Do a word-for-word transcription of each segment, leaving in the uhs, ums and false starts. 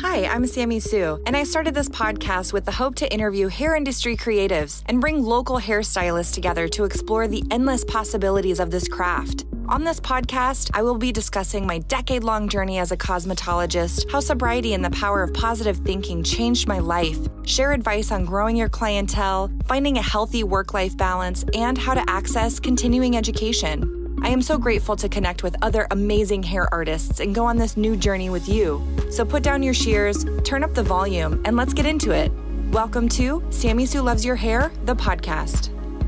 Hi, I'm Sammy Sue, and I started this podcast with the hope to interview hair industry creatives and bring local hairstylists together to explore the endless possibilities of this craft. On this podcast, I will be discussing my decade-long journey as a cosmetologist, how sobriety and the power of positive thinking changed my life, share advice on growing your clientele, finding a healthy work-life balance, and how to access continuing education. I am so grateful to connect with other amazing hair artists and go on this new journey with you. So put down your shears, turn up the volume, and let's get into it. Welcome to Sammy Sue Loves Your Hair, the podcast.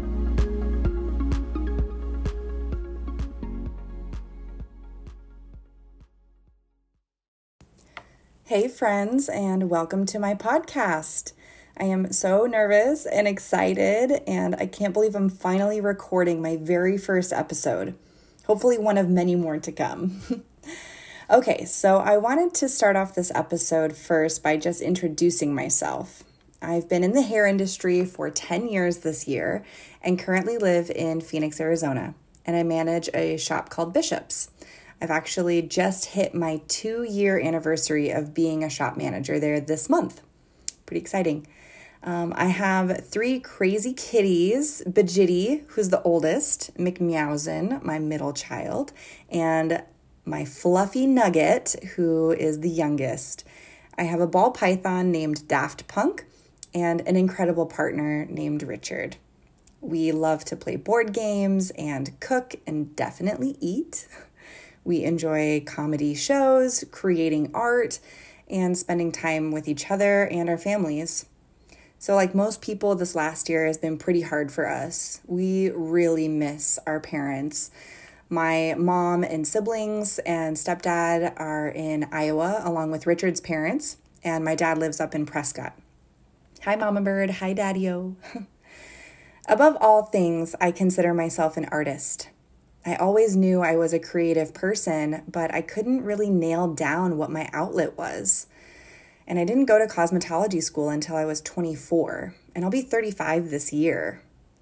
Hey friends, and welcome to my podcast. I am so nervous and excited, and I can't believe I'm finally recording my very first episode. Hopefully one of many more to come. Okay, so I wanted to start off this episode first by just introducing myself. I've been in the hair industry for ten years this year and currently live in Phoenix, Arizona, and I manage a shop called Bishop's. I've actually just hit my two-year anniversary of being a shop manager there this month. Pretty exciting. Um, I have three crazy kitties, Bajitty, who's the oldest, McMeowsen, my middle child, and my fluffy Nugget, who is the youngest. I have a ball python named Daft Punk and an incredible partner named Richard. We love to play board games and cook and definitely eat. We enjoy comedy shows, creating art, and spending time with each other and our families. So like most people, this last year has been pretty hard for us. We really miss our parents. My mom and siblings and stepdad are in Iowa, along with Richard's parents, and my dad lives up in Prescott. Hi, Mama Bird. Hi, Daddy-O. Above all things, I consider myself an artist. I always knew I was a creative person, but I couldn't really nail down what my outlet was. And I didn't go to cosmetology school until I was twenty-four, and I'll be thirty-five this year.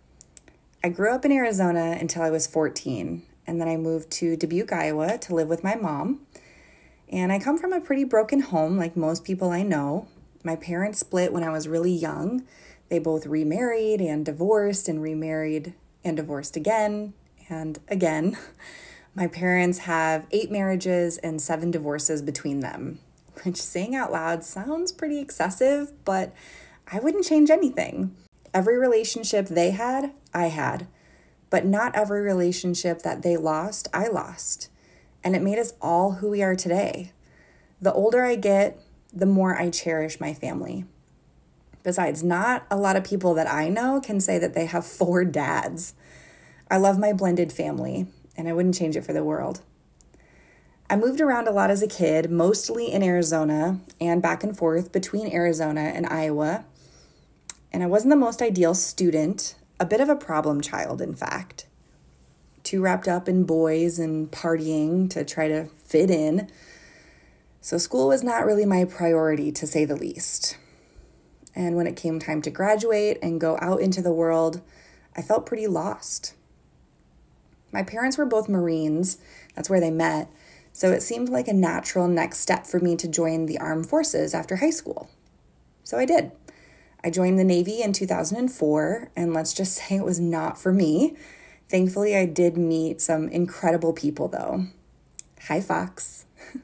I grew up in Arizona until I was fourteen, and then I moved to Dubuque, Iowa to live with my mom. And I come from a pretty broken home, like most people I know. My parents split when I was really young. They both remarried and divorced and remarried and divorced again and again. My parents have eight marriages and seven divorces between them, which saying out loud sounds pretty excessive, but I wouldn't change anything. Every relationship they had, I had, but not every relationship that they lost, I lost. And it made us all who we are today. The older I get, the more I cherish my family. Besides, not a lot of people that I know can say that they have four dads. I love my blended family, and I wouldn't change it for the world. I moved around a lot as a kid, mostly in Arizona and back and forth between Arizona and Iowa. And I wasn't the most ideal student, a bit of a problem child, in fact. Too wrapped up in boys and partying to try to fit in. So school was not really my priority, to say the least. And when it came time to graduate and go out into the world, I felt pretty lost. My parents were both Marines. That's where they met. So it seemed like a natural next step for me to join the armed forces after high school. So I did. I joined the Navy in two thousand four, and let's just say it was not for me. Thankfully, I did meet some incredible people, though. Hi, Fox.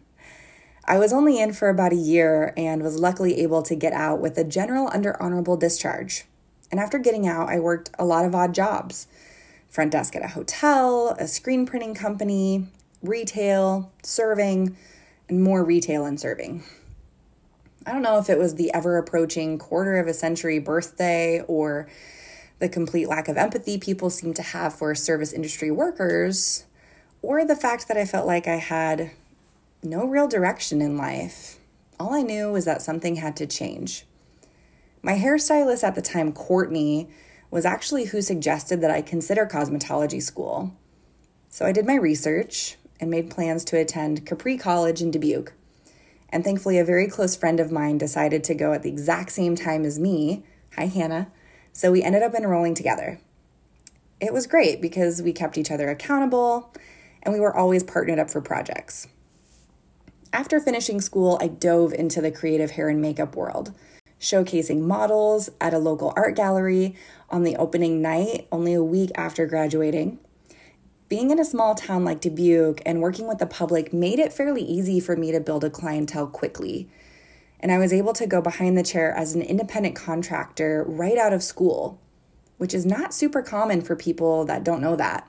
I was only in for about a year and was luckily able to get out with a general under honorable discharge. And after getting out, I worked a lot of odd jobs. Front desk at a hotel, a screen printing company, retail, serving, and more retail and serving. I don't know if it was the ever-approaching quarter of a century birthday or the complete lack of empathy people seem to have for service industry workers, or the fact that I felt like I had no real direction in life. All I knew was that something had to change. My hairstylist at the time, Courtney, was actually who suggested that I consider cosmetology school. So I did my research and made plans to attend Capri College in Dubuque. And thankfully, a very close friend of mine decided to go at the exact same time as me. Hi, Hannah. So we ended up enrolling together. It was great because we kept each other accountable and we were always partnered up for projects. After finishing school, I dove into the creative hair and makeup world, showcasing models at a local art gallery on the opening night only a week after graduating. Being in a small town like Dubuque and working with the public made it fairly easy for me to build a clientele quickly. And I was able to go behind the chair as an independent contractor right out of school, which is not super common for people that don't know that.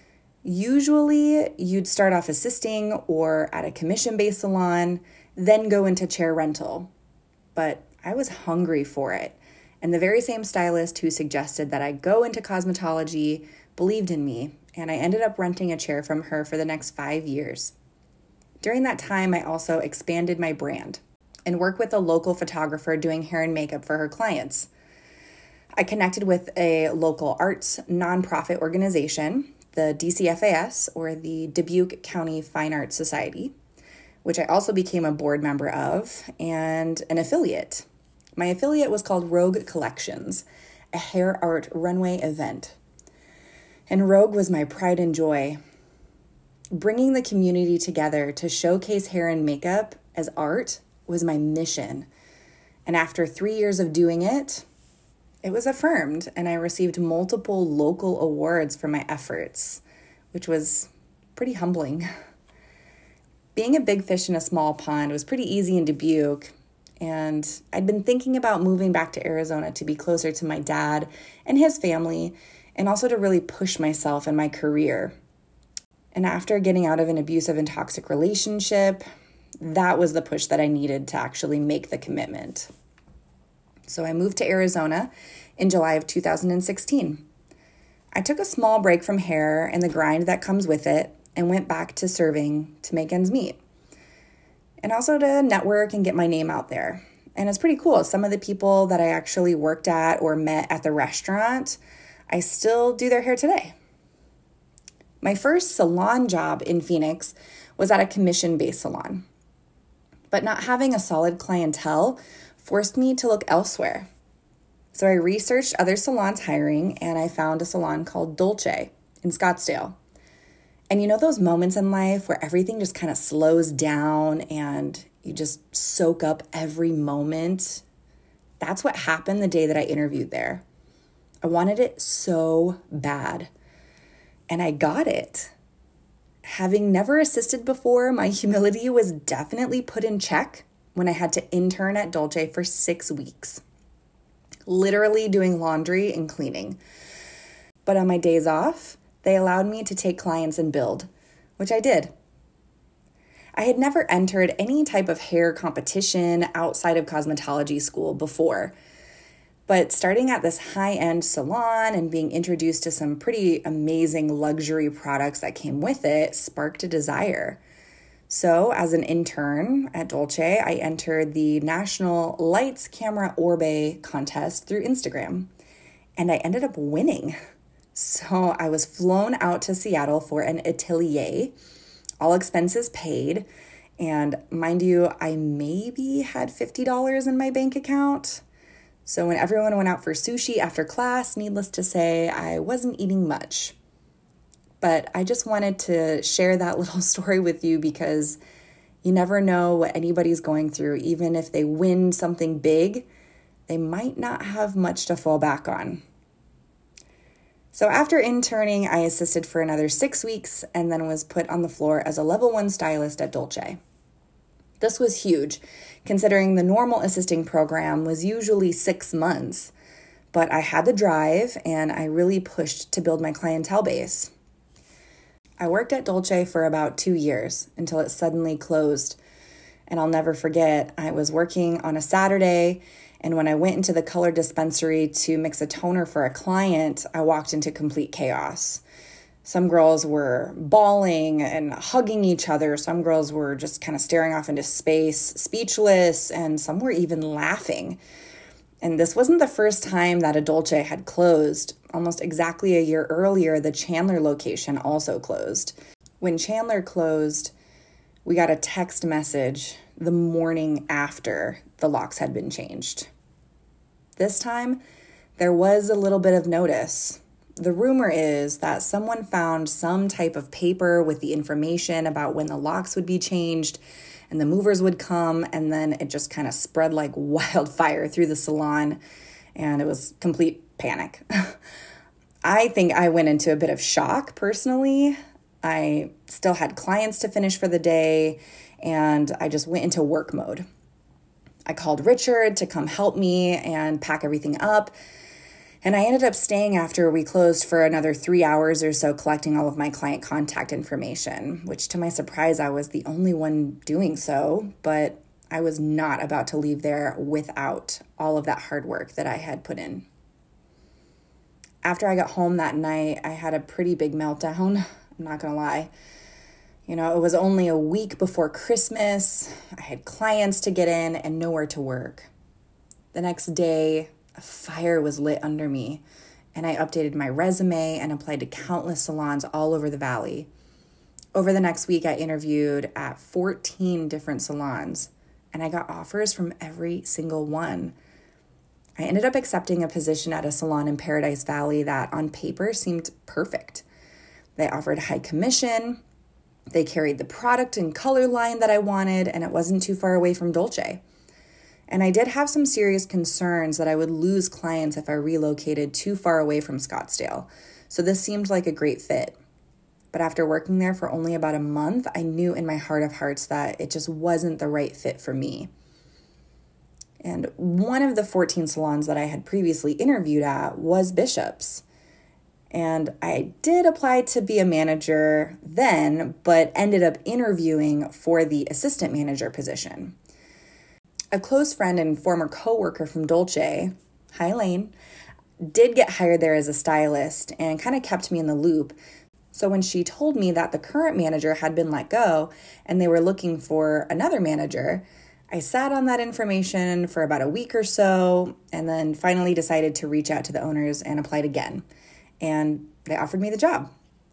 Usually, you'd start off assisting or at a commission-based salon, then go into chair rental. But I was hungry for it, and the very same stylist who suggested that I go into cosmetology believed in me, and I ended up renting a chair from her for the next five years. During that time, I also expanded my brand and worked with a local photographer doing hair and makeup for her clients. I connected with a local arts nonprofit organization, the D C F A S, or the Dubuque County Fine Arts Society, which I also became a board member of, and an affiliate. My affiliate was called Rogue Collections, a hair art runway event. And Rogue was my pride and joy. Bringing the community together to showcase hair and makeup as art was my mission. And after three years of doing it, it was affirmed, and I received multiple local awards for my efforts, which was pretty humbling. Being a big fish in a small pond was pretty easy in Dubuque, and I'd been thinking about moving back to Arizona to be closer to my dad and his family, and also to really push myself in my career. And after getting out of an abusive and toxic relationship, that was the push that I needed to actually make the commitment. So I moved to Arizona in July of two thousand sixteen. I took a small break from hair and the grind that comes with it and went back to serving to make ends meet. And also to network and get my name out there. And it's pretty cool. Some of the people that I actually worked at or met at the restaurant, I still do their hair today. My first salon job in Phoenix was at a commission-based salon. But not having a solid clientele forced me to look elsewhere. So I researched other salons hiring, and I found a salon called Dolce in Scottsdale. And you know those moments in life where everything just kind of slows down and you just soak up every moment? That's what happened the day that I interviewed there. I wanted it so bad, and I got it. Having never assisted before, my humility was definitely put in check when I had to intern at Dolce for six weeks, literally doing laundry and cleaning. But on my days off, they allowed me to take clients and build, which I did. I had never entered any type of hair competition outside of cosmetology school before, but starting at this high-end salon and being introduced to some pretty amazing luxury products that came with it sparked a desire. So as an intern at Dolce, I entered the National Lights Camera Orbe contest through Instagram, and I ended up winning. So I was flown out to Seattle for an atelier, all expenses paid, and mind you, I maybe had fifty dollars in my bank account. So when everyone went out for sushi after class, needless to say, I wasn't eating much. But I just wanted to share that little story with you because you never know what anybody's going through. Even if they win something big, they might not have much to fall back on. So after interning, I assisted for another six weeks and then was put on the floor as a level one stylist at Dolce. This was huge, considering the normal assisting program was usually six months. But I had the drive and I really pushed to build my clientele base. I worked at Dolce for about two years until it suddenly closed. And I'll never forget, I was working on a Saturday, and when I went into the color dispensary to mix a toner for a client, I walked into complete chaos. Some girls were bawling and hugging each other. Some girls were just kind of staring off into space, speechless, and some were even laughing. And this wasn't the first time that a Dolce had closed. Almost exactly a year earlier, the Chandler location also closed. When Chandler closed, we got a text message the morning after the locks had been changed. This time, there was a little bit of notice. The rumor is that someone found some type of paper with the information about when the locks would be changed, and the movers would come, and then it just kind of spread like wildfire through the salon, and it was complete panic. I think I went into a bit of shock personally. I still had clients to finish for the day, and I just went into work mode. I called Richard to come help me and pack everything up, and I ended up staying after we closed for another three hours or so collecting all of my client contact information, which to my surprise, I was the only one doing so, but I was not about to leave there without all of that hard work that I had put in. After I got home that night, I had a pretty big meltdown. I'm not gonna lie. You know, it was only a week before Christmas. I had clients to get in and nowhere to work. The next day, a fire was lit under me, and I updated my resume and applied to countless salons all over the valley. Over the next week, I interviewed at fourteen different salons, and I got offers from every single one. I ended up accepting a position at a salon in Paradise Valley that on paper seemed perfect. They offered high commission, they carried the product and color line that I wanted, and it wasn't too far away from Dolce. And I did have some serious concerns that I would lose clients if I relocated too far away from Scottsdale, so this seemed like a great fit. But after working there for only about a month, I knew in my heart of hearts that it just wasn't the right fit for me. And one of the fourteen salons that I had previously interviewed at was Bishop's. And I did apply to be a manager then, but ended up interviewing for the assistant manager position. A close friend and former coworker from Dolce, hi Lane, did get hired there as a stylist and kind of kept me in the loop. So when she told me that the current manager had been let go and they were looking for another manager, I sat on that information for about a week or so and then finally decided to reach out to the owners and applied again. And they offered me the job.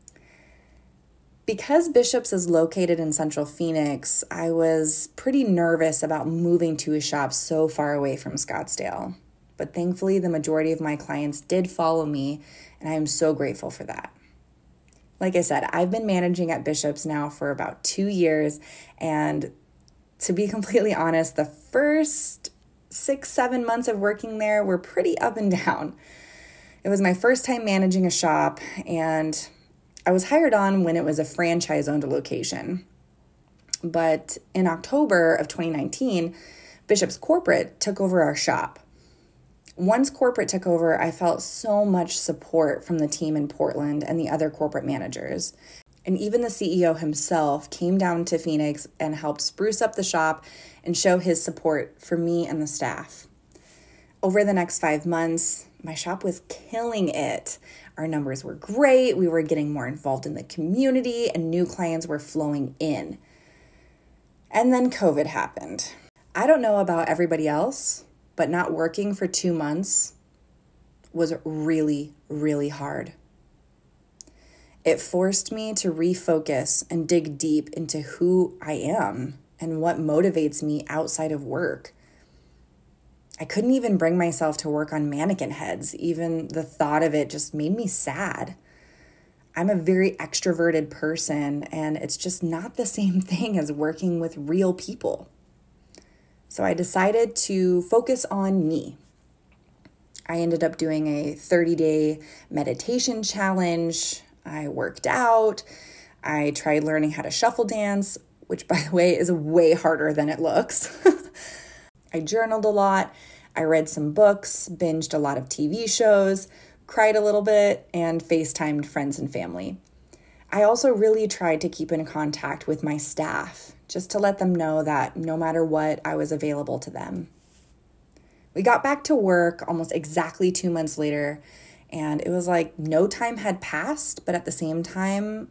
Because Bishop's is located in Central Phoenix, I was pretty nervous about moving to a shop so far away from Scottsdale. But thankfully, the majority of my clients did follow me, and I am so grateful for that. Like I said, I've been managing at Bishop's now for about two years, and to be completely honest, the first six, seven months of working there were pretty up and down. It was my first time managing a shop, and I was hired on when it was a franchise-owned location. But in October of twenty nineteen, Bishop's Corporate took over our shop. Once corporate took over, I felt so much support from the team in Portland and the other corporate managers. And even the C E O himself came down to Phoenix and helped spruce up the shop and show his support for me and the staff. Over the next five months, my shop was killing it. Our numbers were great. We were getting more involved in the community and new clients were flowing in. And then COVID happened. I don't know about everybody else, but not working for two months was really, really hard. It forced me to refocus and dig deep into who I am and what motivates me outside of work. I couldn't even bring myself to work on mannequin heads. Even the thought of it just made me sad. I'm a very extroverted person, and it's just not the same thing as working with real people. So I decided to focus on me. I ended up doing a thirty-day meditation challenge. I worked out. I tried learning how to shuffle dance, which, by the way, is way harder than it looks. I journaled a lot. I read some books, binged a lot of T V shows, cried a little bit, and FaceTimed friends and family. I also really tried to keep in contact with my staff, just to let them know that no matter what, I was available to them. We got back to work almost exactly two months later, and it was like no time had passed, but at the same time,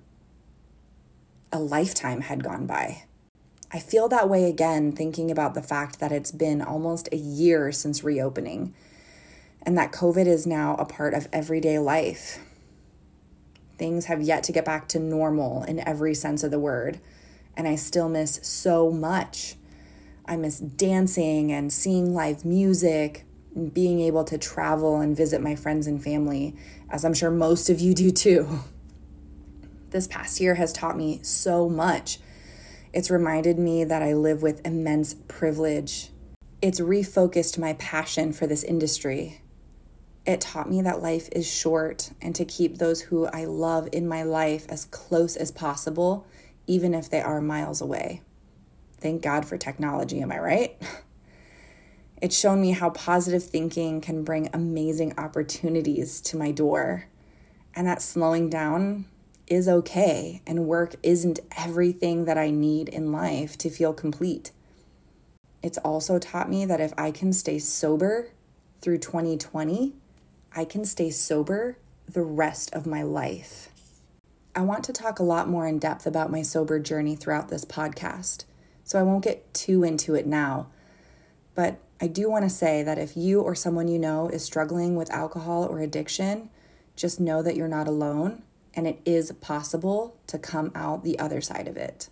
a lifetime had gone by. I feel that way again, thinking about the fact that it's been almost a year since reopening, and that COVID is now a part of everyday life. Things have yet to get back to normal in every sense of the word, and I still miss so much. I miss dancing and seeing live music, and being able to travel and visit my friends and family, as I'm sure most of you do too. This past year has taught me so much. It's reminded me that I live with immense privilege. It's refocused my passion for this industry. It taught me that life is short and to keep those who I love in my life as close as possible, even if they are miles away. Thank God for technology, am I right? It's shown me how positive thinking can bring amazing opportunities to my door, and that slowing down is okay, and work isn't everything that I need in life to feel complete. It's also taught me that if I can stay sober through twenty twenty, I can stay sober the rest of my life. I want to talk a lot more in depth about my sober journey throughout this podcast, so I won't get too into it now. But I do want to say that if you or someone you know is struggling with alcohol or addiction, just know that you're not alone, and it is possible to come out the other side of it.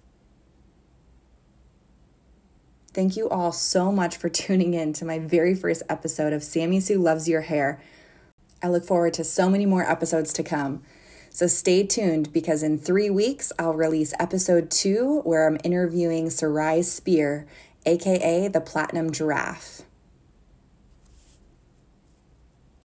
Thank you all so much for tuning in to my very first episode of Sammy Sue Loves Your Hair. I look forward to so many more episodes to come. So stay tuned, because in three weeks, I'll release episode two, where I'm interviewing Sarai Spear, aka the Platinum Giraffe.